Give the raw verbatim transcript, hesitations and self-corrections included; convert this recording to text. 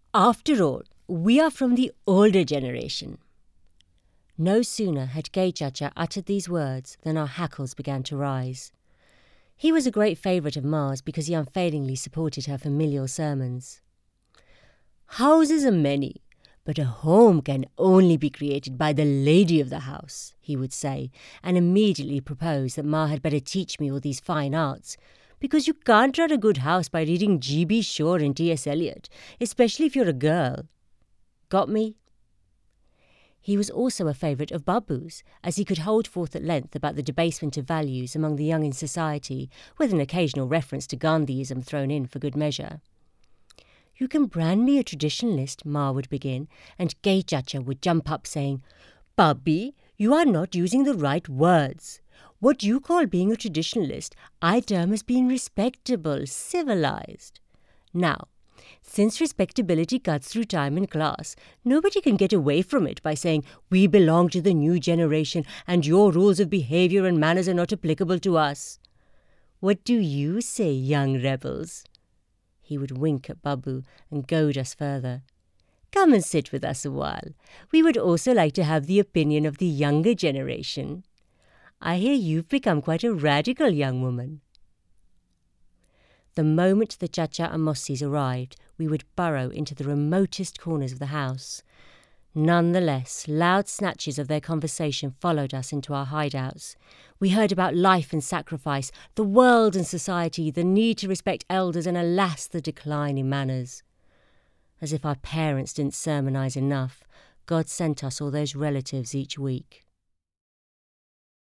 After all, we are from the older generation. No sooner had Gay Chacha uttered these words than our hackles began to rise. He was a great favourite of Ma's because he unfailingly supported her familial sermons. Houses are many, but a home can only be created by the lady of the house, he would say, and immediately propose that Ma had better teach me all these fine arts, because you can't run a good house by reading G B Shaw and T S Eliot, especially if you're a girl. Got me? He was also a favourite of Babu's, as he could hold forth at length about the debasement of values among the young in society, with an occasional reference to Gandhiism thrown in for good measure. You can brand me a traditionalist, Ma would begin, and Gay Chacha would jump up saying, Bubby, you are not using the right words. What you call being a traditionalist, I term as being respectable, civilized. Now, since respectability cuts through time and class, nobody can get away from it by saying, we belong to the new generation and your rules of behaviour and manners are not applicable to us. What do you say, young rebels? He would wink at Babu and goad us further. Come and sit with us a while. We would also like to have the opinion of the younger generation. I hear you've become quite a radical young woman. The moment the Chacha and Mossis arrived, we would burrow into the remotest corners of the house. Nonetheless, loud snatches of their conversation followed us into our hideouts. We heard about life and sacrifice, the world and society, the need to respect elders, and alas, the decline in manners. As if our parents didn't sermonize enough, God sent us all those relatives each week.